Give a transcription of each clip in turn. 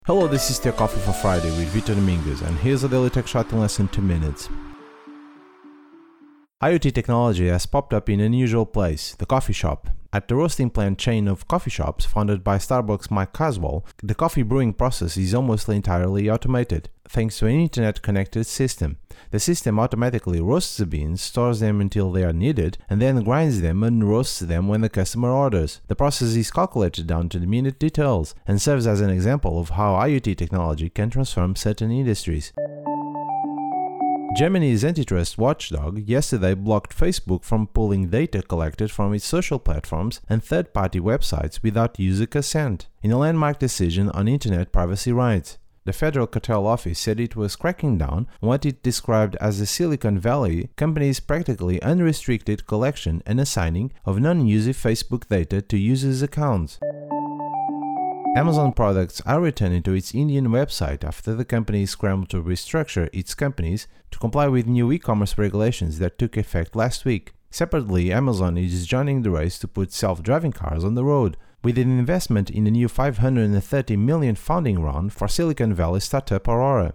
Hello, this is Tech Coffee for Friday with Vitor Dominguez, and here's a daily tech shot in less than 2 minutes. IoT technology has popped up in an unusual place, the coffee shop. At the roasting plant chain of coffee shops founded by Starbucks' Mike Caswell, the coffee brewing process is almost entirely automated, thanks to an internet-connected system. The system automatically roasts the beans, stores them until they are needed, and then grinds them and roasts them when the customer orders. The process is calculated down to the minute details, and serves as an example of how IoT technology can transform certain industries. Germany's antitrust watchdog yesterday blocked Facebook from pulling data collected from its social platforms and third-party websites without user consent, in a landmark decision on internet privacy rights. The Federal Cartel Office said it was cracking down on what it described as the Silicon Valley company's practically unrestricted collection and assigning of non-user Facebook data to users' accounts. Amazon products are returning to its Indian website after the company scrambled to restructure its companies to comply with new e-commerce regulations that took effect last week. Separately, Amazon is joining the race to put self-driving cars on the road, with an investment in a new $530 million funding round for Silicon Valley startup Aurora.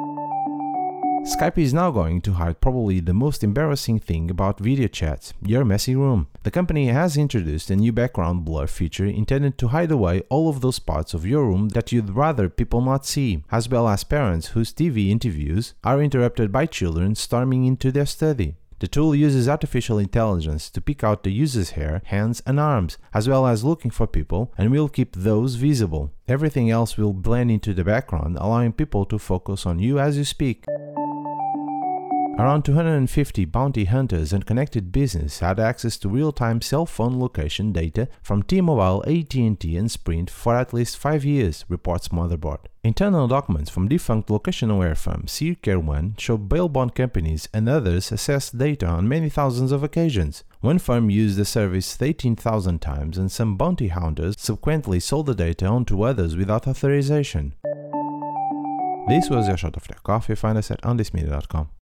Skype is now going to hide probably the most embarrassing thing about video chats, your messy room. The company has introduced a new background blur feature intended to hide away all of those parts of your room that you'd rather people not see, as well as parents whose TV interviews are interrupted by children storming into their study. The tool uses artificial intelligence to pick out the user's hair, hands, and arms, as well as looking for people, and will keep those visible. Everything else will blend into the background, allowing people to focus on you as you speak. Around 250 bounty hunters and connected businesses had access to real-time cell phone location data from T-Mobile, AT&T, and Sprint for at least 5 years, reports Motherboard. Internal documents from defunct location-aware firm SecureOne show bail bond companies and others assessed data on many thousands of occasions. One firm used the service 18,000 times, and some bounty hunters subsequently sold the data on to others without authorization. This was your shot of Tech Coffee. Find us at onthismedia.com.